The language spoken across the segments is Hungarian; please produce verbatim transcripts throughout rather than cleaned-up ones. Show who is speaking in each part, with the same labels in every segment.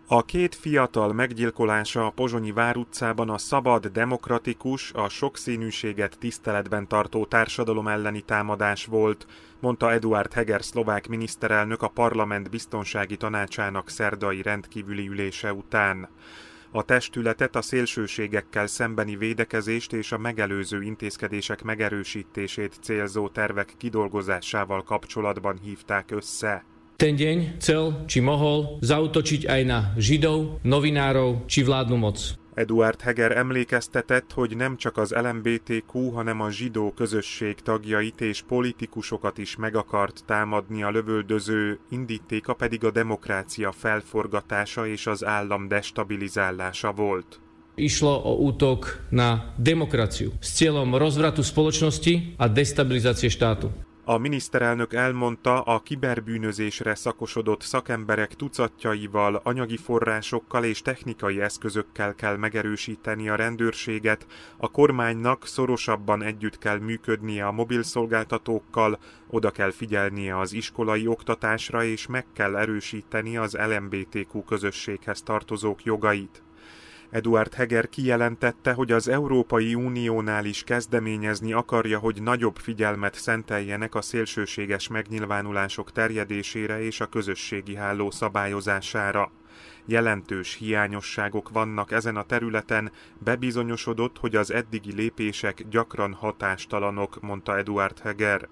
Speaker 1: A két fiatal meggyilkolása a pozsonyi Vár utcában a szabad, demokratikus, a sokszínűséget tiszteletben tartó társadalom elleni támadás volt, mondta Eduard Heger szlovák miniszterelnök a Parlament Biztonsági Tanácsának szerdai rendkívüli ülése után. A testületet a szélsőségekkel szembeni védekezést és a megelőző intézkedések megerősítését célzó tervek kidolgozásával kapcsolatban hívták össze.
Speaker 2: Ten deň chcel, či mohol zaútočiť aj na Židov, novinárov, či vládnu moc.
Speaker 1: Eduard Heger emlékeztetett, hogy nem csak az el em bé té kú, hanem a zsidó közösség tagjait és politikusokat is meg akart támadni a lövöldöző, indítéka pedig a demokrácia felforgatása és az állam destabilizálása volt.
Speaker 2: Išlo o útok na demokraciu s cieľom rozvratu spoločnosti a destabilizácie štátu.
Speaker 1: A miniszterelnök elmondta, a kiberbűnözésre szakosodott szakemberek tucatjaival, anyagi forrásokkal és technikai eszközökkel kell megerősíteni a rendőrséget, a kormánynak szorosabban együtt kell működnie a mobilszolgáltatókkal, oda kell figyelnie az iskolai oktatásra és meg kell erősíteni az el em bé té kú közösséghez tartozók jogait. Eduard Heger kijelentette, hogy az Európai Uniónál is kezdeményezni akarja, hogy nagyobb figyelmet szenteljenek a szélsőséges megnyilvánulások terjedésére és a közösségi háló szabályozására. Jelentős hiányosságok vannak ezen a területen, bebizonyosodott, hogy az eddigi lépések gyakran hatástalanok, mondta Eduard Heger.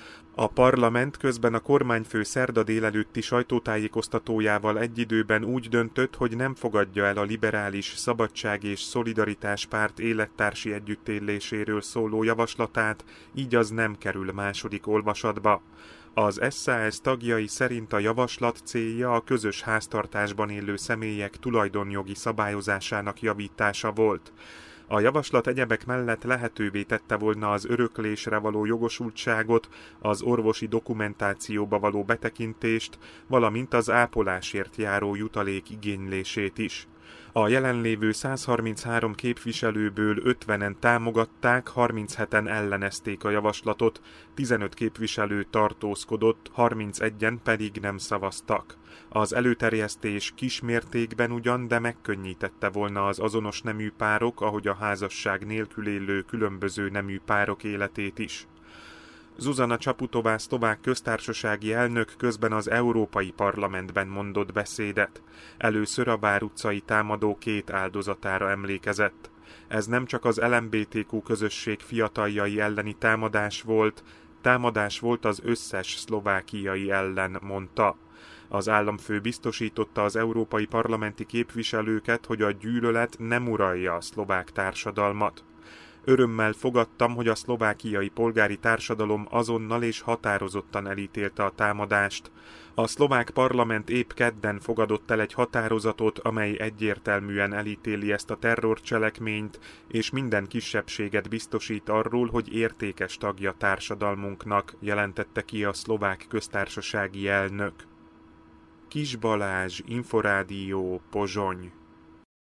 Speaker 1: A parlament közben a kormányfő szerda délelőtti sajtótájékoztatójával egy időben úgy döntött, hogy nem fogadja el a liberális Szabadság és Szolidaritás párt élettársi együttéléséről szóló javaslatát, így az nem kerül második olvasatba. Az es zé á es tagjai szerint a javaslat célja a közös háztartásban élő személyek tulajdonjogi szabályozásának javítása volt. A javaslat egyebek mellett lehetővé tette volna az öröklésre való jogosultságot, az orvosi dokumentációba való betekintést, valamint az ápolásért járó jutalék igénylését is. A jelenlévő száz harminchárom képviselőből ötvenen támogatták, harmincheten ellenezték a javaslatot, tizenöt képviselő tartózkodott, harmincegyen pedig nem szavaztak. Az előterjesztés kismértékben ugyan, de megkönnyítette volna az azonos nemű párok, ahogy a házasság nélkül élő különböző nemű párok életét is. Zuzana Čaputová szlovák köztársasági elnök közben az Európai Parlamentben mondott beszédet. Először a Vár utcai támadó két áldozatára emlékezett. Ez nem csak az el em bé té kú közösség fiataljai elleni támadás volt, támadás volt az összes szlovákiai ellen, mondta. Az államfő biztosította az európai parlamenti képviselőket, hogy a gyűlölet nem uralja a szlovák társadalmat. Örömmel fogadtam, hogy a szlovákiai polgári társadalom azonnal és határozottan elítélte a támadást. A szlovák parlament épp kedden fogadott el egy határozatot, amely egyértelműen elítéli ezt a terrorcselekményt, és minden kisebbséget biztosít arról, hogy értékes tagja társadalmunknak, jelentette ki a szlovák köztársasági elnök. Kis Balázs, Inforádió, Pozsony.